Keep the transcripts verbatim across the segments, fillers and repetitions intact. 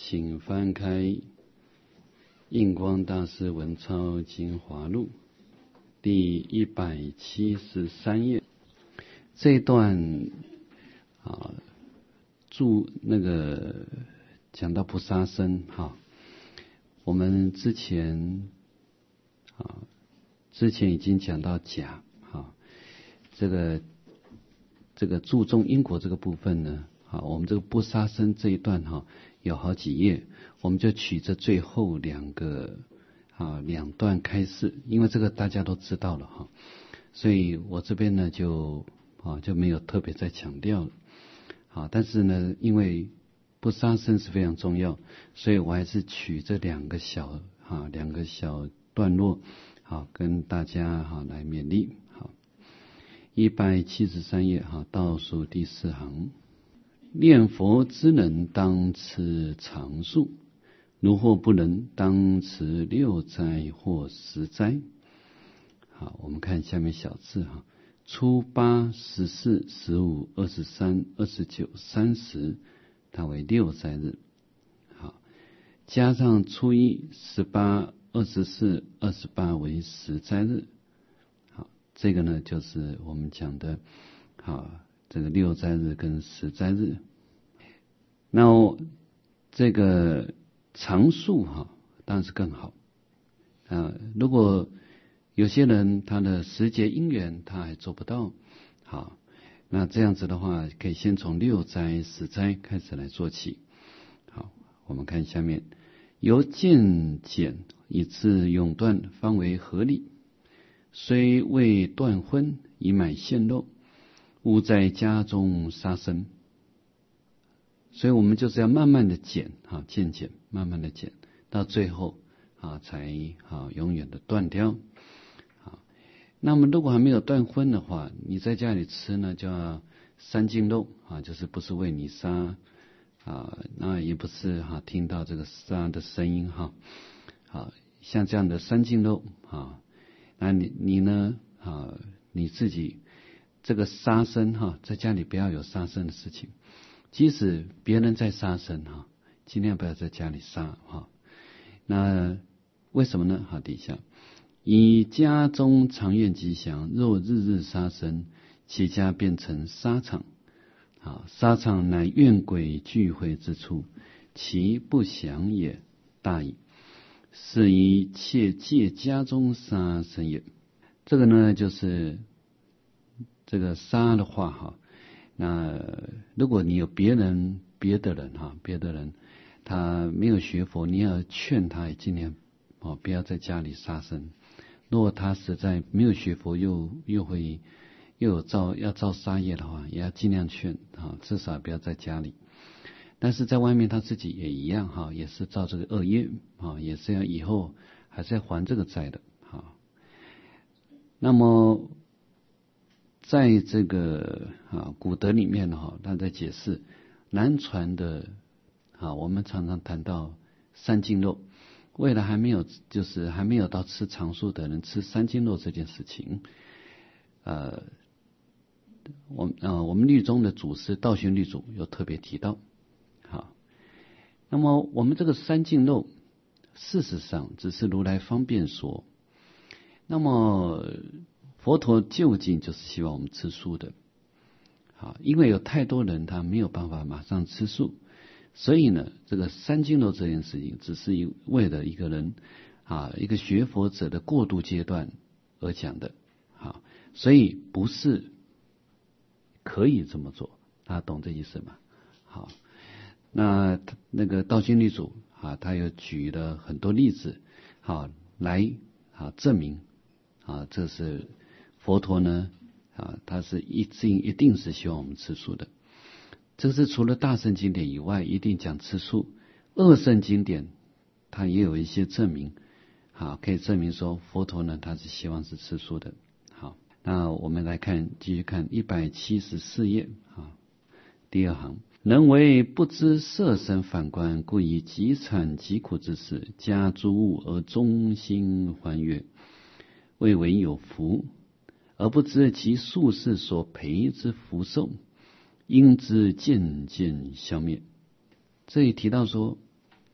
请翻开印光大师文钞精华录第一百七十三页。这一段啊，注那个讲到不杀生哈，我们之前啊之前已经讲到甲哈，这个这个注重因果这个部分呢，啊，我们这个不杀生这一段哈有好几页，我们就取这最后两个啊两段开示，因为这个大家都知道了哈，所以我这边呢就啊就没有特别再强调了。啊，但是呢，因为不杀生是非常重要，所以我还是取这两个小啊两个小段落，好跟大家哈来勉励。好，一百七十三页哈，倒数第四行，念佛之能当持常数，如或不能，当持六斋或十斋。好，我们看下面小字哈。初八、十四、十五、二十三、二十九、三十，它为六斋日。好，加上初一、十八、二十四、二十八为十斋日。好，这个呢就是我们讲的，好，这个六斋日跟十斋日。那这个常数哈，当然是更好啊。如果有些人他的时节因缘他还做不到，好，那这样子的话，可以先从六斋、十斋开始来做起。好，我们看下面，由渐减以至永断，方为合理。虽未断荤，以买现肉，勿在家中杀生。所以我们就是要慢慢的减，哈，渐减，慢慢的减，到最后啊，才啊永远的断掉。那么如果还没有断荤的话，你在家里吃呢，叫三净肉啊，就是不是为你杀啊，那也不是哈、啊、听到这个杀的声音哈，啊，像这样的三净肉啊，那你你呢啊，你自己这个杀生哈、啊，在家里不要有杀生的事情，即使别人在杀生哈、啊，尽量不要在家里杀哈、啊。那为什么呢？好，底下。以家中常愿吉祥，若日日杀生，其家变成沙场。啊，沙场乃怨鬼聚会之处，其不祥也大矣。是以切戒家中杀生也。这个呢，就是这个杀的话哈，那如果你有别人别的人哈，别的人他没有学佛，你要劝他也尽量哦不要在家里杀生。如果他实在没有学佛，又又会又有造要造杀业的话，也要尽量劝啊，至少不要在家里。但是在外面他自己也一样哈，也是造这个恶业啊，也是要以后还是要还这个债的啊。那么在这个啊古德里面哈，他在解释南传的啊，我们常常谈到三净肉。为了还没有就是还没有到吃常数的人吃三净肉这件事情，呃，我呃我们律宗的祖师道宣律祖有特别提到，好，那么我们这个三净肉，事实上只是如来方便说，那么佛陀究竟就是希望我们吃素的，好，因为有太多人他没有办法马上吃素。所以呢，这个三净肉这件事情，只是为了一个人啊，一个学佛者的过渡阶段而讲的，好，所以不是可以这么做，大家懂这意思吗？好，那那个道宣律祖啊，他又举了很多例子，好来啊证明啊，这是佛陀呢啊，他是一定一定是希望我们吃素的。这是除了大圣经典以外，一定讲吃素。二圣经典它也有一些证明，好，可以证明说佛陀呢，他是希望是吃素的。好，那我们来看，继续看一百七十四页啊，第二行，人为不知色身反观，故以极惨极苦之事，加诸物而忠心还悦，谓为有福，而不知其术士所培之福寿。因之渐渐消灭。这里提到说，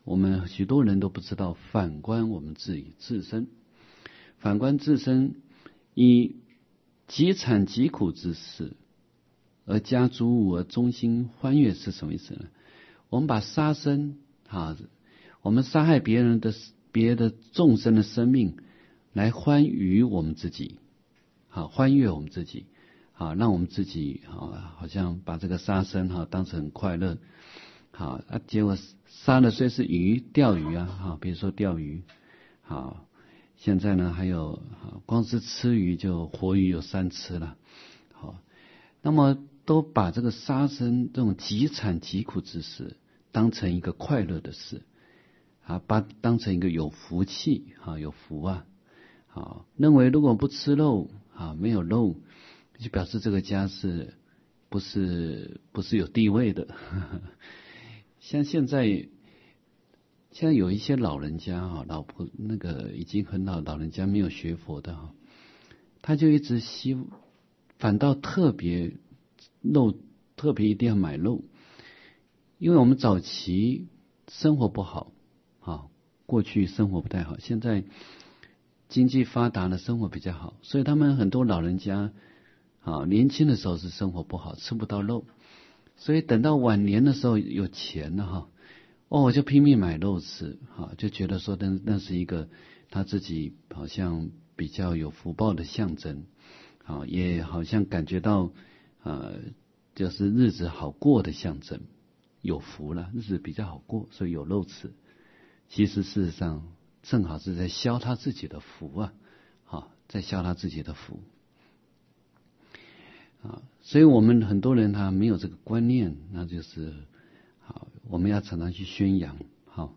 我们许多人都不知道，反观我们自己自身，反观自身，以极惨极苦之事而加诸物而中心欢悦是什么意思呢？我们把杀生啊，我们杀害别人的别的众生的生命来欢愉我们自己，好欢悦我们自己，好让我们自己啊好像把这个杀生哈当成很快乐，好啊结果杀的虽是鱼钓鱼啊，好比如说钓鱼，好现在呢还有光是吃鱼就活鱼有三吃了，好那么都把这个杀生这种极惨极苦之事当成一个快乐的事啊，把当成一个有福气啊，有福啊，好认为如果不吃肉啊，没有肉，就表示这个家是不是不是有地位的。像现在现在有一些老人家啊，老婆那个已经很老老人家没有学佛的哈，他就一直希反倒特别肉特别一定要买肉，因为我们早期生活不好啊，过去生活不太好，现在经济发达了，生活比较好，所以他们很多老人家啊，年轻的时候是生活不好，吃不到肉，所以等到晚年的时候有钱了哈，哦，我就拼命买肉吃，哈，就觉得说那那是一个他自己好像比较有福报的象征，啊，也好像感觉到呃，就是日子好过的象征，有福了，日子比较好过，所以有肉吃。其实事实上正好是在消他自己的福啊，啊，在消他自己的福啊，所以我们很多人他没有这个观念，那就是好，我们要常常去宣扬。好，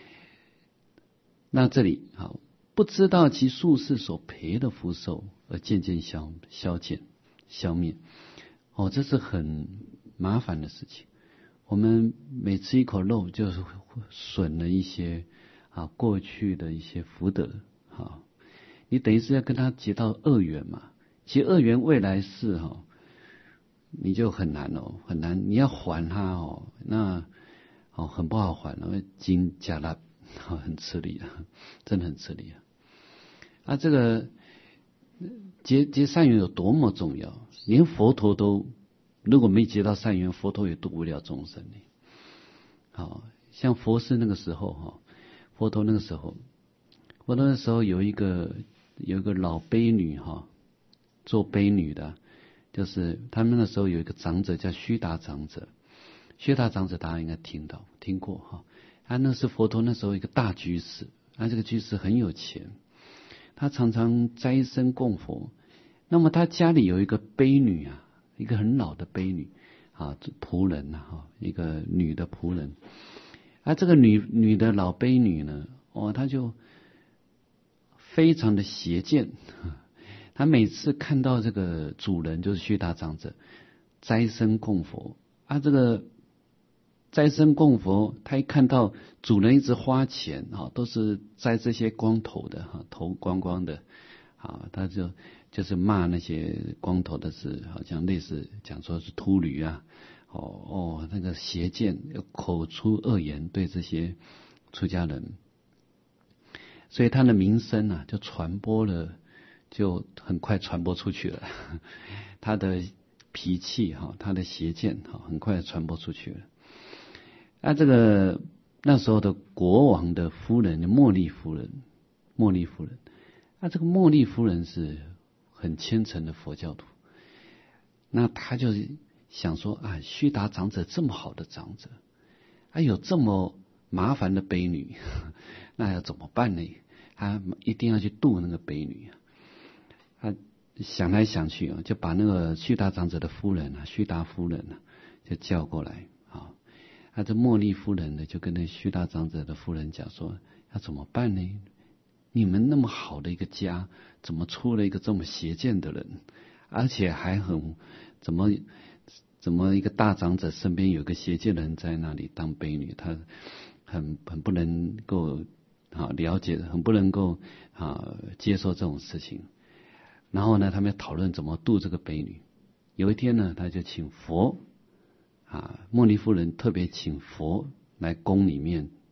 那这里好，不知道其术士所培的福寿而渐渐消消减消灭，哦，这是很麻烦的事情。我们每吃一口肉，就是损了一些啊过去的一些福德，啊，你等于是要跟他结到恶缘嘛。其实恶缘未来世哈、哦，你就很难哦，很难，你要还他哦，那哦很不好还，因为金加拉很吃力啊，真的很吃力啊。啊，这个结结善缘有多么重要，连佛陀都。如果没结到善缘，佛陀也度不了众生呢。好像佛是那个时候哈，佛陀那个时候，佛陀那时候有一个有一个老卑女哈，做卑女的，就是他们那时候有一个长者叫须达长者，须达长者大家应该听到听过哈，他那是佛陀那时候一个大居士，他这个居士很有钱，他常常斋僧供佛，那么他家里有一个卑女啊。一个很老的卑女啊，仆人呐、啊、哈，一个女的仆人。啊，这个女女的老卑女呢，哦，她就非常的邪见。她每次看到这个主人就是须达长者斋僧供佛啊，这个斋僧供佛，她一看到主人一直花钱啊，都是摘这些光头的哈，头光光的啊，她就。就是骂那些光头的是，好像类似讲说是秃驴啊，哦哦，那个邪见，口出恶言对这些出家人，所以他的名声啊就传播了，就很快传播出去了。他的脾气哈，他的邪见哈，很快传播出去了。啊，这个那时候的国王的夫人茉莉夫人，茉莉夫人，啊，这个茉莉夫人是。很虔诚的佛教徒，那他就想说啊，须达长者这么好的长者，还、啊、有这么麻烦的卑女，那要怎么办呢？他一定要去度那个卑女啊！他想来想去啊，就把那个须达长者的夫人啊，须达夫人啊，就叫过来啊。啊，这茉莉夫人呢，就跟那须达长者的夫人讲说，要怎么办呢？你们那么好的一个家，怎么出了一个这么邪见的人，而且还很怎么怎么一个大长者身边有个邪见的人在那里当卑女，他很很不能够啊了解，很不能够啊接受这种事情。然后呢，他们讨论怎么度这个卑女。有一天呢，他就请佛啊，茉莉夫人特别请佛来宫里面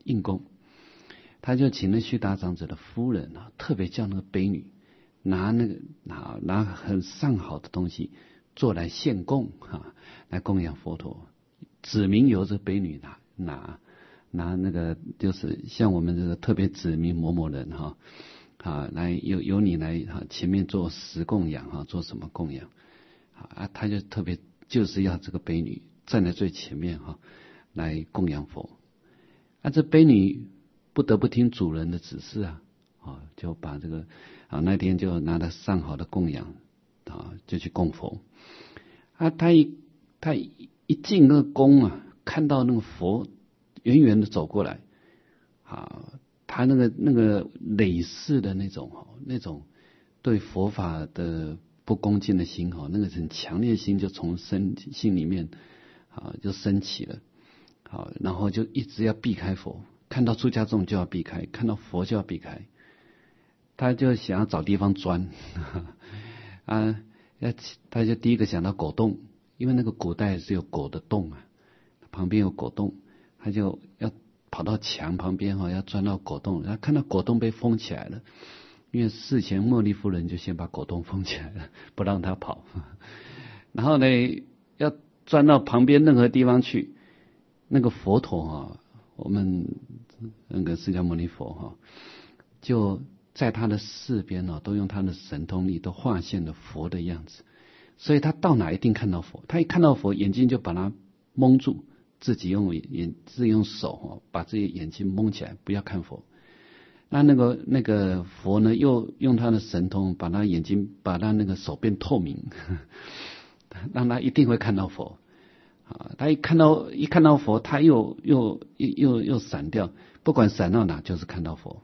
应供，他就请那须达长者的夫人啊，特别叫那个婢女拿那个拿拿很上好的东西做来献供啊，来供养佛陀，指明由这婢女拿拿拿那个就是像我们这个特别指明某某人哈啊，来由由你来哈前面做十供养哈，做什么供养啊，他就特别就是要这个婢女站在最前面哈，来供养佛。啊，这婢女不得不听主人的指示啊，啊，就把这个啊那天就拿了上好的供养啊，就去供佛。啊，他一他一进那个宫啊，看到那个佛远远的走过来，啊，他那个那个累世的那种哈，那种对佛法的不恭敬的心哈，那个很强烈的心就从身心里面啊就升起了，好，然后就一直要避开佛，看到出家众就要避开，看到佛就要避开，他就想要找地方钻啊，要他就第一个想到狗洞，因为那个古代是有狗的洞啊，旁边有狗洞，他就要跑到墙旁边哈，要钻到狗洞，然后看到狗洞被封起来了，因为事前茉莉夫人就先把狗洞封起来了，不让他跑，然后呢要钻到旁边任何地方去，那个佛陀啊，我们那个释迦牟尼佛哈，就在他的四边啊，都用他的神通力都化现了佛的样子，所以他到哪一定看到佛，他一看到佛，眼睛就把他蒙住，自己用眼自己用手哈把自己眼睛蒙起来，不要看佛。那那个那个佛呢，又用他的神通把他眼睛把他那个手变透明，让他一定会看到佛。啊，他一看到一看到佛，他又又又又又闪掉，不管闪到哪就是看到佛。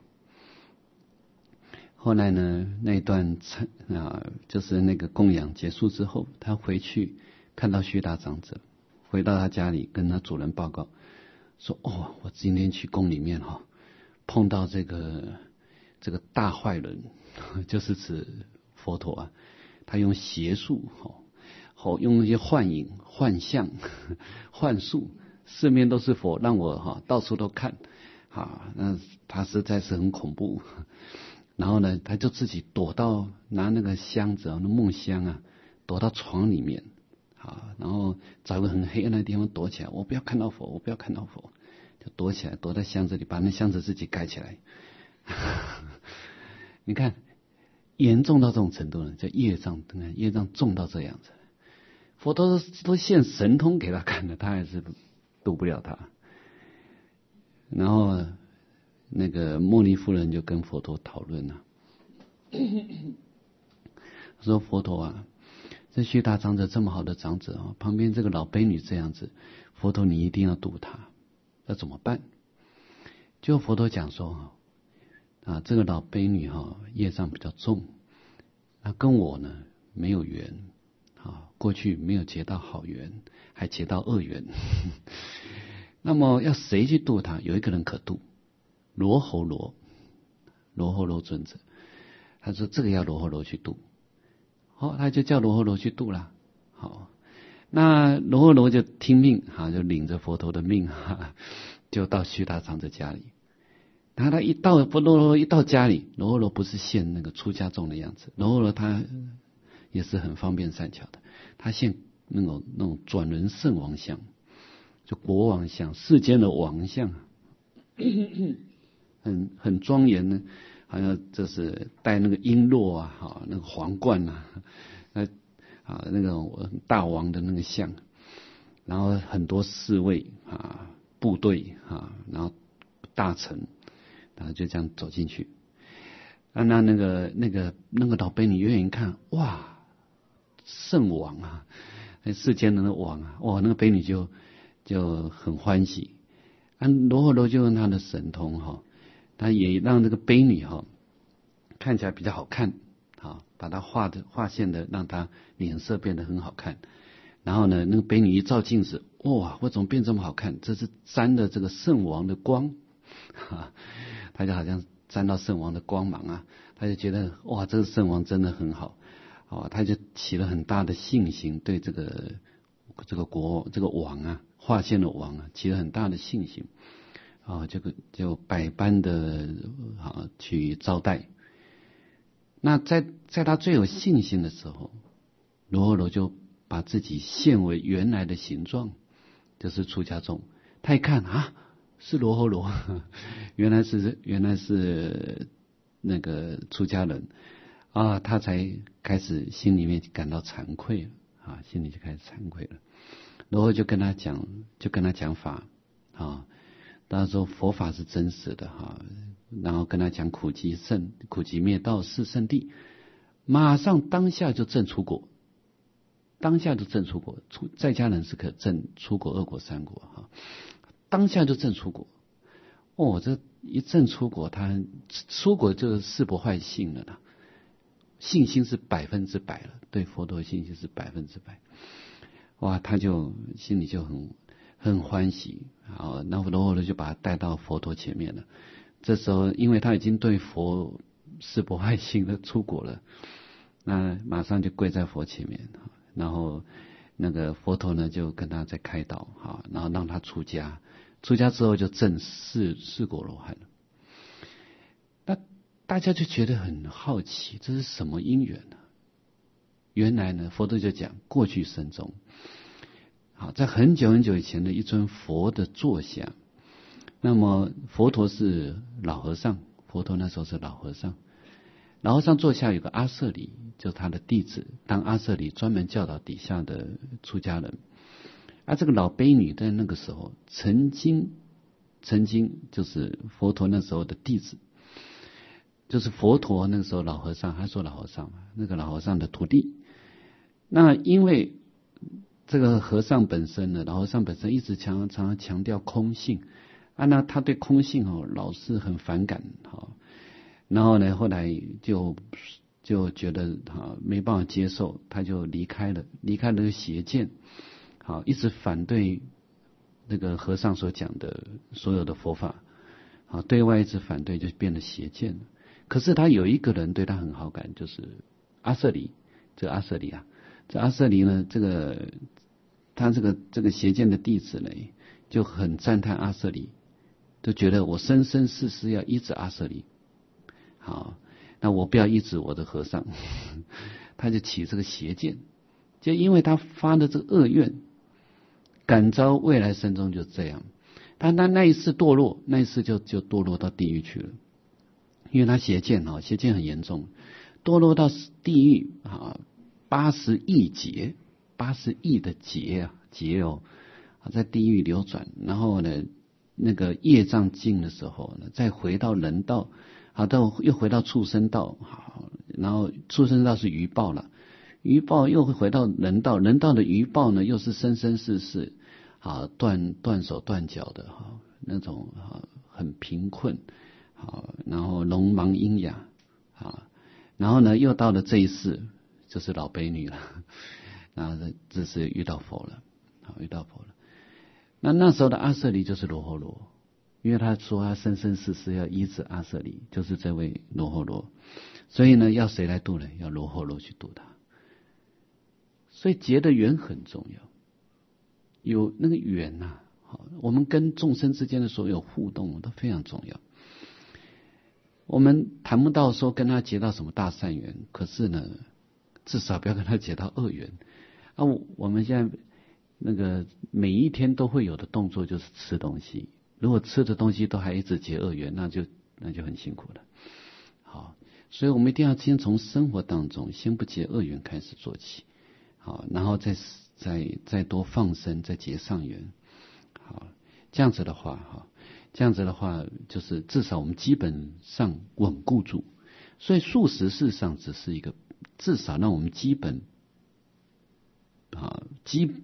后来呢，那一段啊，就是那个供养结束之后，他回去看到须达长者，回到他家里跟他主人报告说：“哦，我今天去宫里面哈、哦，碰到这个这个大坏人，就是指佛陀啊，他用邪术哈。”好，用一些幻影、幻象、幻术，四面都是佛，让我哈到处都看，啊，那他实在是很恐怖。然后呢，他就自己躲到拿那个箱子啊，那木箱啊，躲到床里面，啊，然后找个很黑暗的地方躲起来，我不要看到佛，我不要看到佛，就躲起来，躲在箱子里，把那箱子自己盖起来。你看，严重到这种程度呢，叫业障，业障重到这样子。佛都都现神通给他看的，他还是渡不了他。然后那个茉莉夫人就跟佛陀讨论了，说佛陀啊，这须达长者这么好的长者啊，旁边这个老婢女这样子，佛陀你一定要度他，要怎么办？就佛陀讲说啊，这个老婢女哈业障比较重，那跟我呢没有缘。啊，过去没有结到好缘，还结到恶缘。那么要谁去度他？有一个人可度，罗睺罗，罗睺罗尊者。他说这个要罗睺罗去度，好，他就叫罗睺罗去度了。好，那罗睺罗就听命，哈，就领着佛陀的命，哈，就到须达长者家里。然后他一到佛陀一到家里，罗睺罗不是现那个出家众的样子，罗睺罗他。也是很方便善巧的，他现那种那种转轮圣王像，就国王像，世间的王像，很很庄严呢，好像这是戴那个璎珞啊，哈，那个皇冠啊，那啊那种大王的那个像，然后很多侍卫啊、部队啊，然后大臣，然后就这样走进去，啊，那那个那个那个老婢女远远一看，哇！圣王啊，世间的那王啊，哇，那个婢女就就很欢喜。啊，罗睺罗就用他的神通哈，他也让这个婢女哈看起来比较好看，啊，把她画的画线的，让她脸色变得很好看。然后呢，那个婢女一照镜子，哇，我怎么变这么好看？这是沾了这个圣王的光，哈，他就好像沾到圣王的光芒啊，他就觉得哇，这个圣王真的很好。哦，他就起了很大的信心，对这个这个国这个王啊，化现的王啊，起了很大的信心。 啊，这个就百般的啊去招待。那在在他最有信心的时候，罗睺罗就把自己现为原来的形状，就是出家众。他一看啊，是罗睺罗，原来是原来是那个出家人啊，他才开始心里面感到惭愧啊，心里就开始惭愧了。罗睺就跟他讲，就跟他讲法啊。他说佛法是真实的哈，然后跟他讲苦集圣、苦集灭道四圣谛，马上当下就证出果，当下就证出果，出在家人是可证出果二果三果哈，当下就证出果。哦，这一证出果，他出果就是誓不坏信了啦，信心是百分之百了，对佛陀的信心是百分之百。哇，他就心里就很。很欢喜，好，那罗睺罗就把他带到佛陀前面了。这时候，因为他已经对佛誓不坏信的出果了，那马上就跪在佛前面，然后那个佛陀呢就跟他在开导，哈，然后让他出家。出家之后就证四四果罗汉了。那大家就觉得很好奇，这是什么因缘呢？原来呢，佛陀就讲过去生中。好，在很久很久以前的一尊佛的座下，那么佛陀是老和尚，佛陀那时候是老和尚，老和尚座下有个阿舍离，就是他的弟子，当阿舍离专门教导底下的出家人。而、啊、这个老卑女在那个时候曾经曾经就是佛陀那时候的弟子，就是佛陀那个时候老和尚，他说老和尚那个老和尚的徒弟。那因为这个和尚本身呢，老和尚本身一直强常常强调空性啊，那他对空性哦老是很反感哈，然后呢后来就就觉得哈没办法接受，他就离开了，离开了邪见，好一直反对那个和尚所讲的所有的佛法，好对外一直反对，就变得邪见了。可是他有一个人对他很好感，就是阿舍离，这个阿舍离啊，这阿舍离呢，这个他这个这个邪见的弟子呢，就很赞叹阿舍离，就觉得我生生世世要依止阿舍离，好，那我不要依止我的和尚，他就起这个邪见，就因为他发的这个恶愿，感召未来生中就这样，他那那一世堕落，那一世就就堕落到地狱去了，因为他邪见啊，邪见很严重，堕落到地狱啊，八十亿劫。八十亿的劫啊，劫哦，在地狱流转，然后呢，那个业障尽的时候呢，再回到人道，好到又回到畜生道，好，然后畜生道是余报了，余报又会回到人道，人道的余报呢，又是生生世世，啊，断断手断脚的哈，那种啊很贫困，好，然后聋盲喑哑，啊，然后呢又到了这一世，就是老卑女了。然后这是遇到佛了，好遇到佛了。那那时候的阿舍离就是罗睺罗，因为他说他生生世世要依止阿舍离，就是这位罗睺罗。所以呢，要谁来度呢？要罗睺罗去度他。所以结的缘很重要，有那个缘呐、啊，好，我们跟众生之间的所有互动都非常重要。我们谈不到说跟他结到什么大善缘，可是呢，至少不要跟他结到恶缘。啊，我们现在那个每一天都会有的动作就是吃东西，如果吃的东西都还一直结恶缘，那就那就很辛苦了。好，所以我们一定要先从生活当中先不结恶缘开始做起，好，然后再再再多放生，再结上缘。好，这样子的话，哈，这样子的话就是至少我们基本上稳固住。所以素食事实上只是一个至少让我们基本。啊，基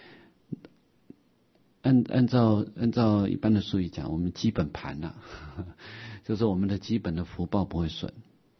按按照按照一般的术语讲，我们基本盘呐、啊，就是我们的基本的福报不会损。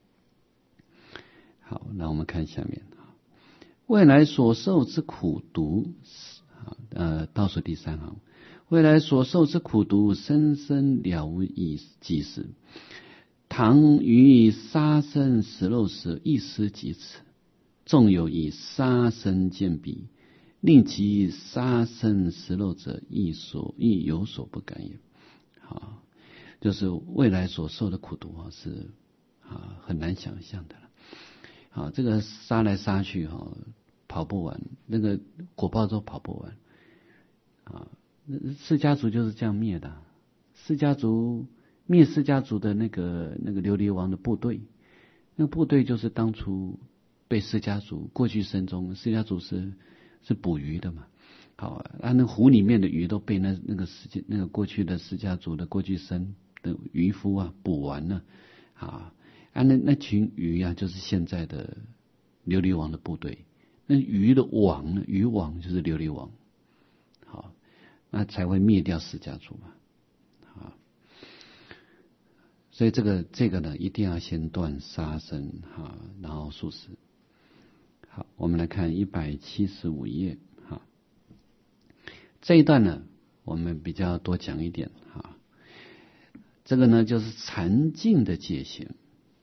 好，那我们看下面，未来所受之苦毒，呃，倒数第三行，未来所受之苦毒，生生了无以及时。倘于杀生食肉时，一失即此。纵有以杀生见彼，令其杀生食肉者，亦所亦有所不敢也。 啊，就是未来所受的苦毒啊，是啊很难想象的了。啊，这个杀来杀去哈、啊，跑不完，那个果报都跑不完啊。释迦族就是这样灭的。释迦族灭释迦族的那个那个琉璃王的部队，那个部队就是当初被释迦族过去生中，释迦族是是捕鱼的嘛。好啊，那那湖里面的鱼都被那那个释迦那个过去的释迦族的过去生的渔夫啊捕完了啊。啊，那那群鱼啊，就是现在的琉璃王的部队。那鱼的王呢？鱼王就是琉璃王，好，那才会灭掉释迦族嘛，啊，所以这个这个呢，一定要先断杀生哈，然后素食。好，我们来看一百七十五页哈，这一段呢，我们比较多讲一点哈。这个呢，就是禅净的界限。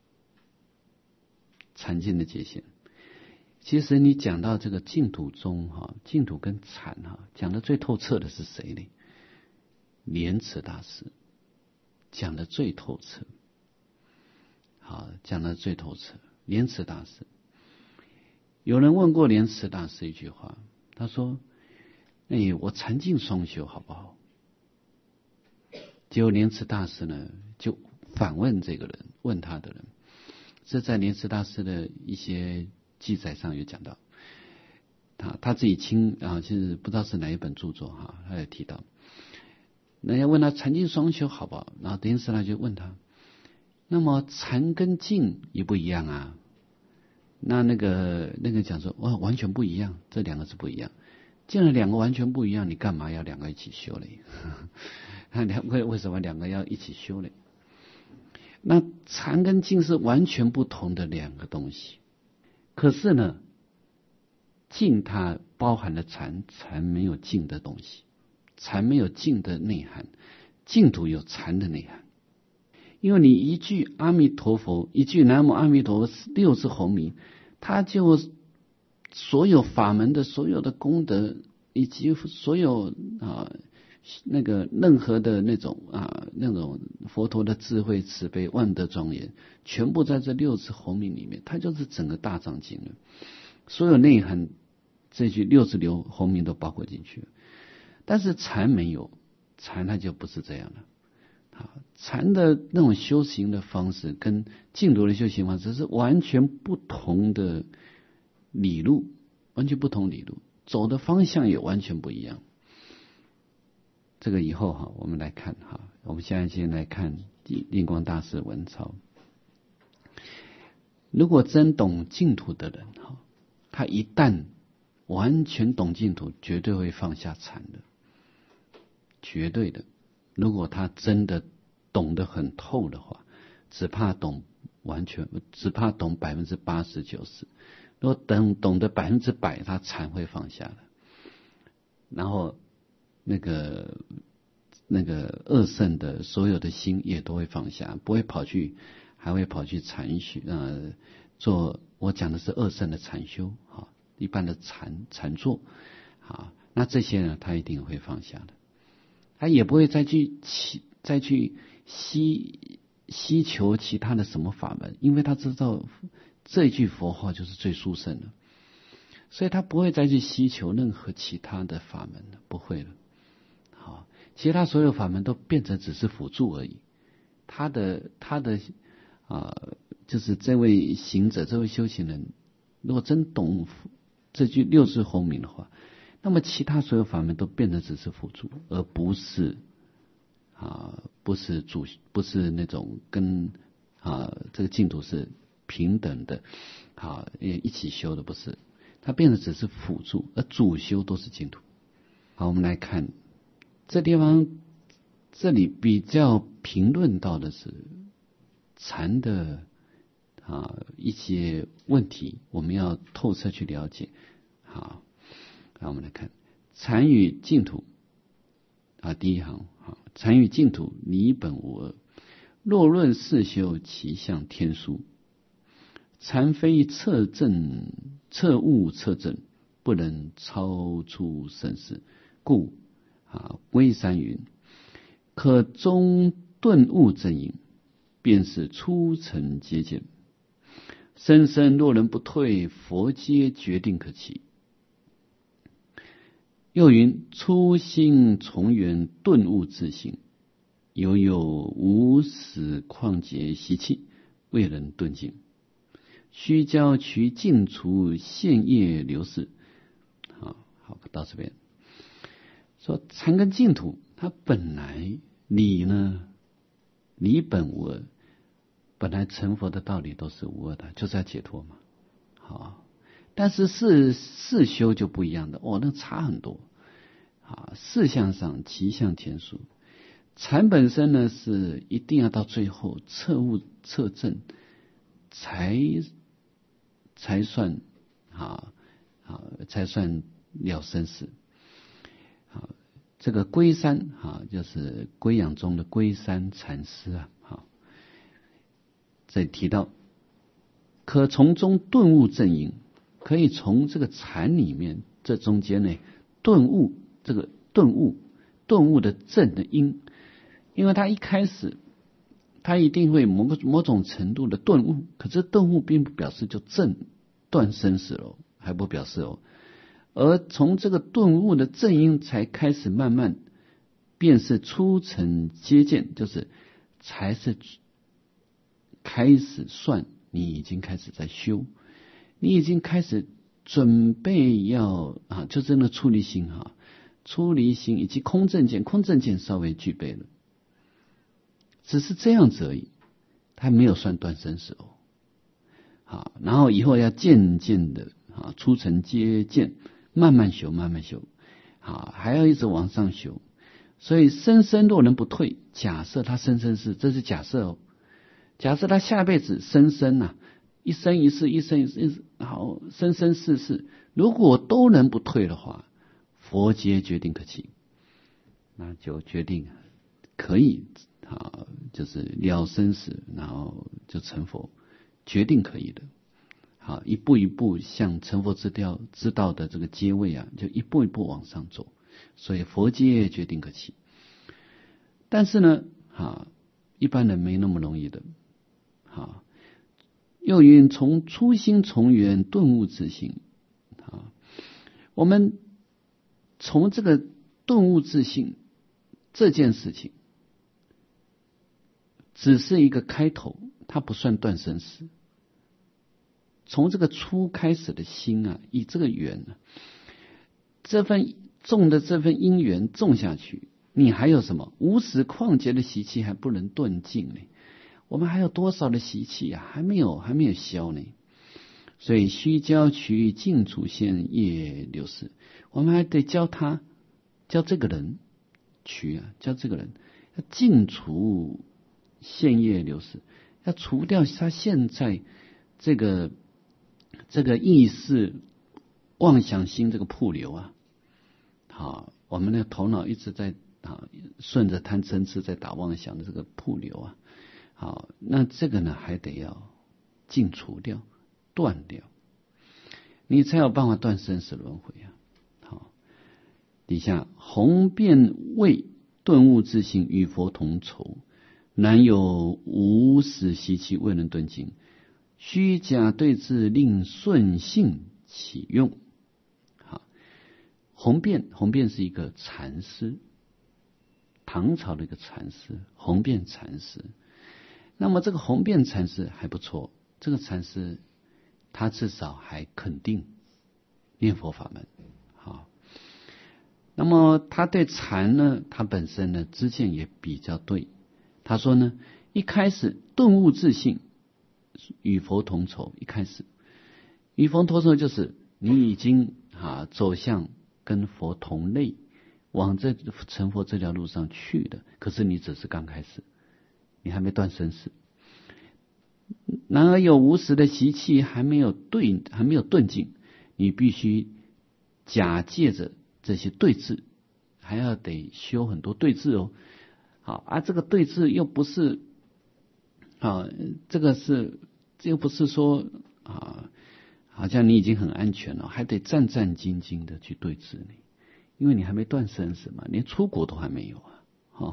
禅净的界限，其实你讲到这个净土宗哈，净土跟禅哈，讲的最透彻的是谁呢？莲池大师讲的最透彻，好，讲的最透彻。莲池大师，有人问过莲池大师一句话，他说：“哎，我禅净双修好不好？”结果莲池大师呢，就反问这个人，问他的人。这在莲池大师的一些记载上有讲到，他他自己亲啊，其实不知道是哪一本著作哈，他也提到，人家问他禅净双修好不好？然后莲池大师就问他，那么禅跟净一不一样啊？那那个那个讲说，哇，完全不一样，这两个是不一样。既然两个完全不一样，你干嘛要两个一起修嘞？两个为什么两个要一起修嘞？那禅跟净是完全不同的两个东西，可是呢，净它包含了禅，禅没有净的东西，禅没有净的内涵，净土有禅的内涵。因为你一句阿弥陀佛，一句南无阿弥陀佛，六字洪名，它就所有法门的所有的功德，以及所有啊。那个任何的那种啊，那种佛陀的智慧、慈悲、万德庄严，全部在这六字洪名里面，它就是整个大藏经了。所有内涵，这句六字流洪名都包括进去了。但是禅没有，禅它就不是这样了。啊，禅的那种修行的方式跟净土的修行方式是完全不同的理路，完全不同理路，走的方向也完全不一样。这个以后哈，我们来看哈，我们现在先来看印光大师文钞。如果真懂净土的人哈，他一旦完全懂净土，绝对会放下禅的，绝对的。如果他真的懂得很透的话，只怕懂完全，只怕懂百分之八十九十。如果等懂得百分之百，他禅会放下的。然后。那个那个二圣的所有的心也都会放下，不会跑去，还会跑去禅修呃做。我讲的是二圣的禅修啊，一般的禅禅坐啊，那这些呢，他一定会放下的，他也不会再去其再去希希求其他的什么法门，因为他知道这句佛号就是最殊胜的，所以他不会再去希求任何其他的法门了，不会了。其他所有法门都变成只是辅助而已。他的他的啊、呃，就是这位行者，这位修行人，如果真懂这句六字洪名的话，那么其他所有法门都变成只是辅助，而不是啊，不是主，不是那种跟啊这个净土是平等的，啊一起修的，不是，它变成只是辅助，而主修都是净土。好，我们来看。这地方，这里比较评论到的是禅的啊一些问题，我们要透彻去了解。好，那我们来看禅与净土啊，第一行啊，禅与净土离本无二，若论世修，其相天殊。禅非测证测悟测证，不能超出生死，故。啊，龟山云： 可中顿悟正因，便是初成阶见。生生若人不退，佛皆决定可期。又云初心从缘顿悟自性，犹有无始旷劫习气，未能顿尽。须教其尽除现业流逝。好，好，到这边说禅跟净土，它本来理呢，理本无二，本来成佛的道理都是无二的，就是要解脱嘛。好，但是事事修就不一样的，哦，那差很多。啊，事项上其相天数，禅本身呢是一定要到最后彻悟彻证，才才算啊啊才算了生死。啊，这个龟山啊，就是龟养中的龟山禅师啊，好，这里提到可从中顿悟正因，可以从这个禅里面这中间呢顿悟。这个顿悟，顿悟的正的因，因为他一开始，他一定会某个某种程度的顿悟，可是顿悟并不表示就正断生死了，还不表示哦。而从这个顿悟的正因，才开始慢慢便是初成阶见，就是才是开始算你已经开始在修，你已经开始准备要啊，就真的出离心哈。出离心以及空正见，空正见稍微具备了，只是这样子而已，他没有算断生死哦。好，然后以后要渐渐的啊，初成阶见，慢慢修，慢慢修，好，还要一直往上修。所以生生若能不退，假设他生生世，这是假设哦。假设他下辈子生生啊，一生一世，一生一世，好，生生世世，如果都能不退的话，佛皆决定可期，那就决定可以啊，就是了生死，然后就成佛，决定可以的。好，一步一步向成佛之道之道的这个阶位啊，就一步一步往上走。所以佛皆决定可期。但是呢，啊，一般人没那么容易的。啊，又云从初心从缘顿悟自性。啊，我们从这个顿悟自性这件事情，只是一个开头，它不算断生死。从这个初开始的心啊，以这个缘啊，这份种的这份因缘种下去，你还有什么无始旷劫的习气还不能顿尽呢？我们还有多少的习气啊，还没有还没有消呢？所以须教其尽除现业流逝，我们还得教他，教这个人取啊，教这个人要尽除现业流逝，要除掉他现在这个这个意识妄想心这个瀑流啊。好，我们的头脑一直在啊顺着贪嗔痴在打妄想的这个瀑流啊。好，那这个呢还得要尽除掉。断掉，你才有办法断生死轮回啊！好，底下宏辩为顿悟自性与佛同酬，难有无始习气未能顿尽，虚假对治令顺性起用。好，宏辩，宏辩是一个禅师，唐朝的一个禅师，宏辩禅师。那么这个宏辩禅师还不错，这个禅师他至少还肯定念佛法门。好，那么他对禅呢，他本身呢知见也比较对。他说呢，一开始顿悟自性与佛同酬，一开始与佛同酬就是你已经啊走向跟佛同类，往这成佛这条路上去的，可是你只是刚开始，你还没断生死。然而有无始的习气还没有对，还没有顿尽，你必须假借着这些对治，还要得修很多对治哦。好，而、啊、这个对治又不是啊，这个是这又不是说啊，好像你已经很安全了，还得战战兢兢的去对治你，因为你还没断生死嘛，连出国都还没有啊。好、哦，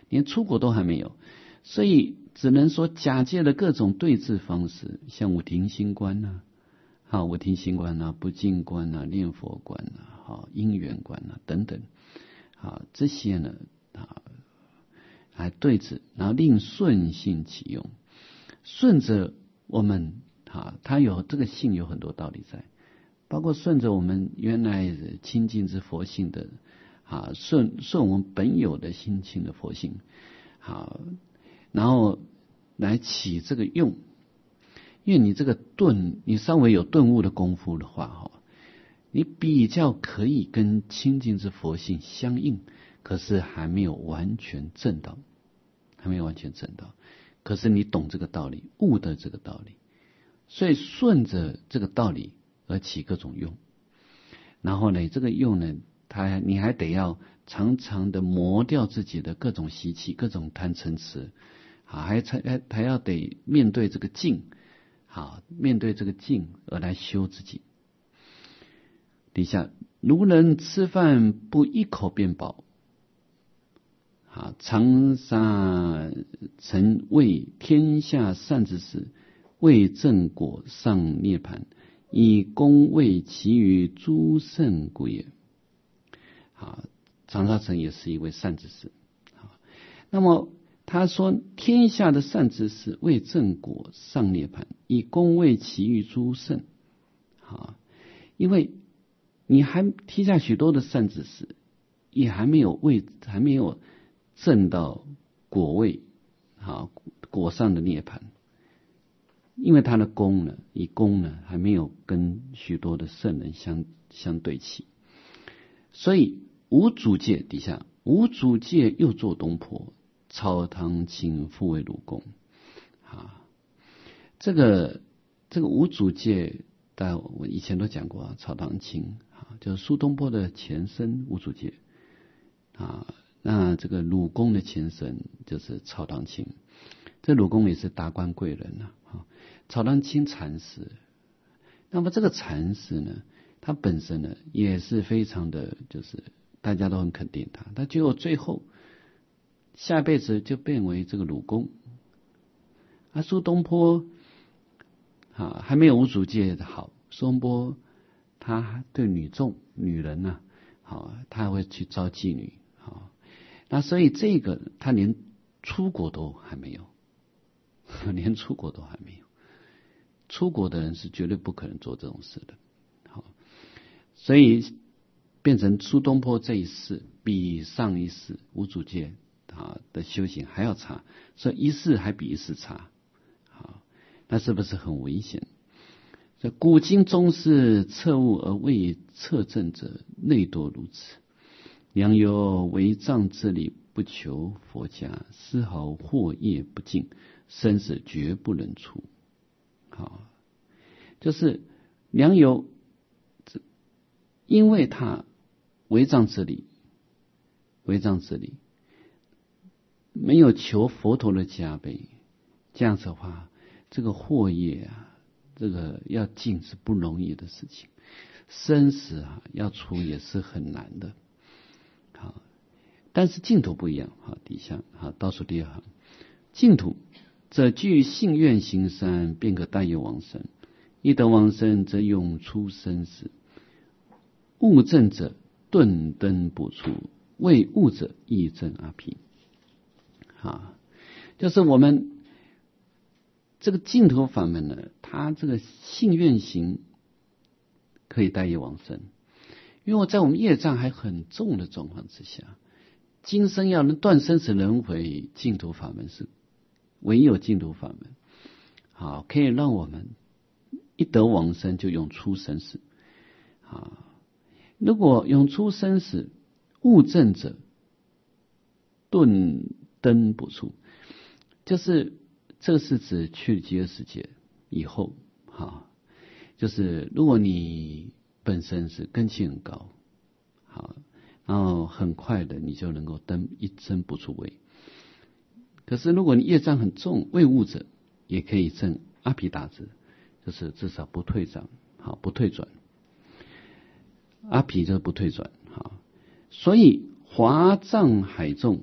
连出国都还没有，所以只能说假借了各种对治方式，像五停心观呐、啊，好五停心观呐、不净观呐、念佛观呐、好因缘观呐等等，好这些呢啊来对治，然后令顺性起用，顺着我们啊，它有这个性有很多道理在。包括顺着我们原来清净之佛性的啊，顺顺我们本有的心清的佛性，好，然后来起这个用。因为你这个顿，你稍微有顿悟的功夫的话，哈，你比较可以跟清净之佛性相应，可是还没有完全证到，还没有完全证到。可是你懂这个道理，悟的这个道理，所以顺着这个道理而起各种用，然后呢，这个用呢，它你还得要常常的磨掉自己的各种习气、各种贪嗔痴，好，还还还要得面对这个境，好，面对这个境而来修自己。底下，如人吃饭不一口便饱，好，长沙曾为天下善之事，为正果上涅盘。以功为其余诸圣故也。好，长沙城也是一位善知识。好，那么他说天下的善知识为正果上涅盘，以功为其余诸圣。好，因为你还天下许多的善知识，也还没有位，还没有证到果位，好果上的涅盘。因为他的功呢，以功呢还没有跟许多的圣人相相对齐，所以无主戒底下，无主戒又作东坡，草堂卿复为鲁公。啊，这个这个无主戒，但我以前都讲过啊，草堂卿啊，就是苏东坡的前身无主戒啊，那这个鲁公的前身就是草堂卿，这鲁公也是达官贵人啊。草堂卿禅师，那么这个禅师呢，他本身呢也是非常的，就是大家都很肯定他，他结果最后下辈子就变为这个鲁公。啊，苏东坡啊还没有无主戒的好，苏东坡他对女众女人呢、啊，好，他还会去招妓女，好，那所以这个他连出国都还没有，连出国都还没有。出国的人是绝对不可能做这种事的，好，所以变成苏东坡这一世比上一世无主戒啊的修行还要差，所以一世还比一世差，好，那是不是很危险？这古今宗师彻悟而未彻证者，内多如此。良有为障之理，不求佛家，丝毫惑业不尽，生死绝不能出。好，就是良友，因为他为障之理，为障之理，没有求佛陀的加倍，这样子的话，这个惑业啊，这个要尽是不容易的事情，生死啊要出也是很难的。好，但是净土不一样。好，底下好倒数第二行，净土则具信愿行善，便可带有往生。一得往生，则永出生死。悟证者顿登不出，未悟者亦证阿毗。啊，就是我们这个净土法门呢，它这个信愿行可以带有往生。因为我在我们业障还很重的状况之下，今生要能断生死轮回，净土法门是唯有净土法门，好，可以让我们一得往生就永出生死。啊，如果永出生死，悟证者顿登不出，就是这个是指去极乐世界以后，好，就是如果你本身是根器很高，好，然后很快的你就能够登一真不出位。可是如果你业障很重，未悟者也可以证阿毗达致，就是至少不退转，好，不退转。阿毗就是不退转，好，所以华藏海众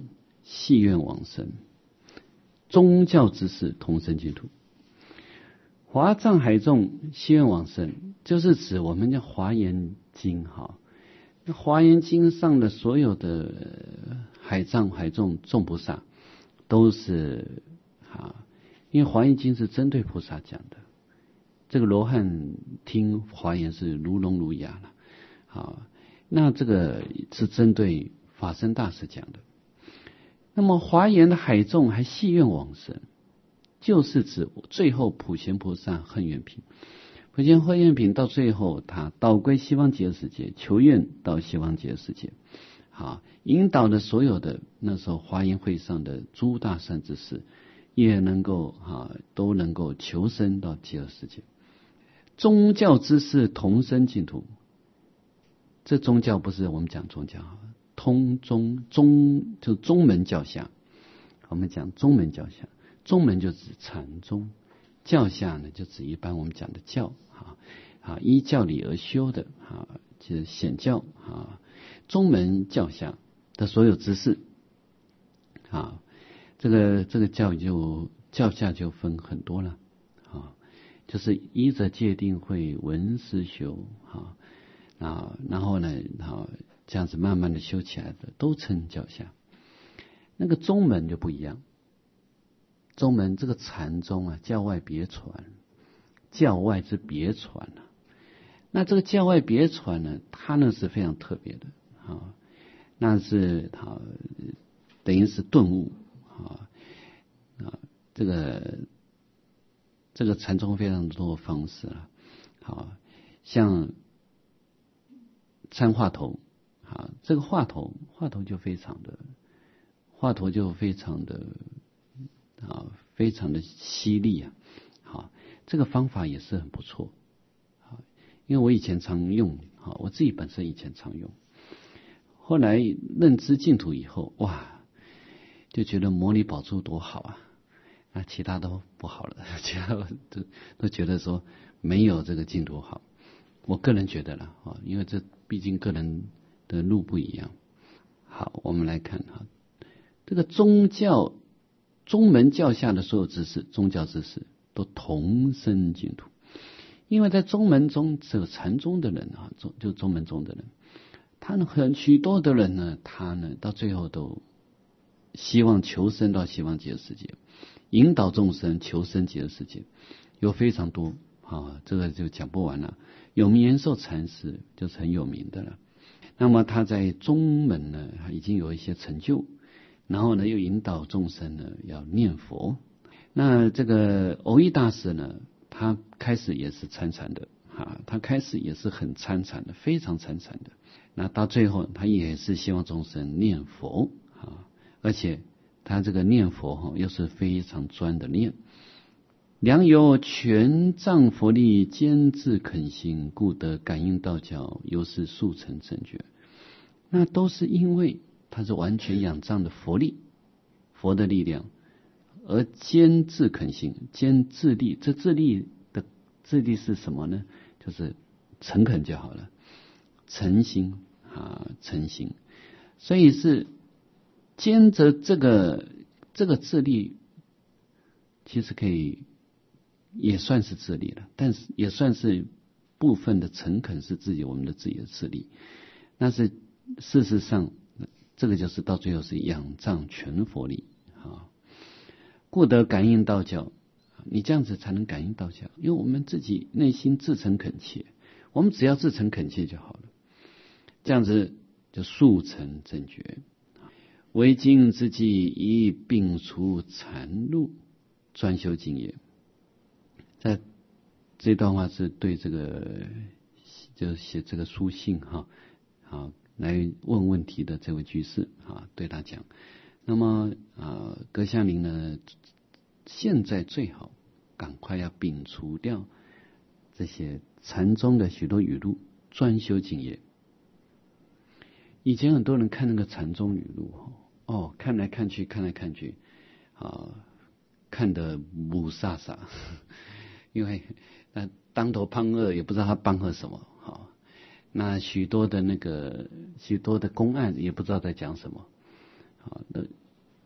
系愿往生，宗教之事同生净土。华藏海众系愿往生，就是指我们的华严经哈。那华严经上的所有的海藏海众众菩萨都是啊，因为华严经是针对菩萨讲的，这个罗汉听华严是如聋如哑了，好，那这个是针对法身大师讲的。那么华严的海众还系愿往生，就是指最后普贤菩萨恨愿品，普贤恨愿品到最后他导归西方极乐世界，求愿到西方极乐世界，好，引导的所有的那时候华严会上的诸大善知识，也能够啊都能够求生到极乐世界。宗教之事同生净土，这宗教不是我们讲宗教，通宗宗就宗门教下，我们讲宗门教下，宗门就指禅宗，教下呢就指一般我们讲的教啊啊依教理而修的啊，就是显教啊，宗门教下的所有知识啊，这个这个教就教下就分很多了啊，就是依着戒定慧闻思修啊啊，然后呢啊这样子慢慢的修起来的都称教下。那个宗门就不一样，宗门这个禅宗啊，教外别传，教外之别传啊。那这个教外别传呢，它呢是非常特别的啊，那是啊等于是顿悟啊啊，这个这个禅宗非常多方式啊，好像参话头啊，这个话头话头就非常的话头就非常的啊，非常的犀利啊！好，这个方法也是很不错。好，因为我以前常用，好，我自己本身以前常用，后来认知净土以后，哇，就觉得摩尼宝珠多好啊！那其他都不好了，其他都都觉得说没有这个净土好。我个人觉得了啊，因为这毕竟个人的路不一样。好，我们来看哈，这个宗教。宗门教下的所有知识，宗教知识都同生净土，因为在宗门中，这个禅宗的人啊，宗就宗门中的人，他呢很许多的人呢，他呢到最后都希望求生到西方极乐世界，引导众生求生极乐世界，有非常多啊，这个就讲不完了。有名延寿禅师就是很有名的了，那么他在宗门呢已经有一些成就。然后呢，又引导众生呢要念佛。那这个藕益大师呢，他开始也是参禅的啊，他开始也是很参禅的，非常参禅的。那到最后，他也是希望众生念佛啊，而且他这个念佛哈，又是非常专的念。良由全藏佛力，坚自肯行，故得感应道教，由是速成正觉。那都是因为它是完全仰仗的佛力，佛的力量，而坚自肯行，坚自力，这自力的自力是什么呢？就是诚恳就好了，诚心啊，诚心。所以是坚着这个这个自力，其实可以也算是自力了，但是也算是部分的诚恳是自己我们的自己的自力，但是事实上。这个就是到最后是仰仗全佛力啊，故得感应道教。你这样子才能感应道教，因为我们自己内心自诚恳切，我们只要自诚恳切就好了，这样子就速成正觉。为今之计，一并除禅路，专修净业。在这段话是对这个就是写这个书信哈，好。来问问题的这位居士啊，对他讲，那么啊，阁下您呢，现在最好赶快要摒除掉这些禅宗的许多语录，专修净业。以前很多人看那个禅宗语录哦，看来看去，看来看去啊，看得母煞煞，因为那当头棒喝也不知道他棒喝什么好。那许多的那个许多的公案也不知道在讲什么，好，那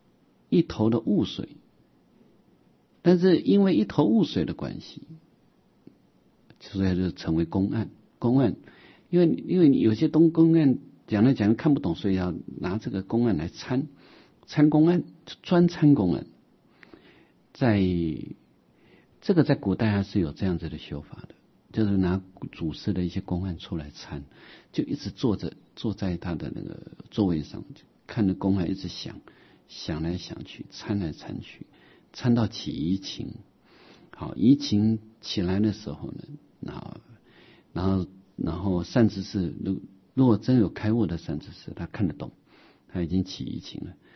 一头的雾水，但是因为一头雾水的关系，所以就成为公案。公案，因为因为有些东公案讲来讲去看不懂，所以要拿这个公案来参参公案，专参公案。在这个在古代还是有这样子的修法的，就是拿祖师的一些公案出来参，就一直坐着坐在他的那个座位上，就看着公案一直想，想来想去，参来参去，参到起疑情。好，疑情起来的时候呢，然后然后然后善知识，如如果真有开悟的善知识，他看得懂，他已经起疑情了，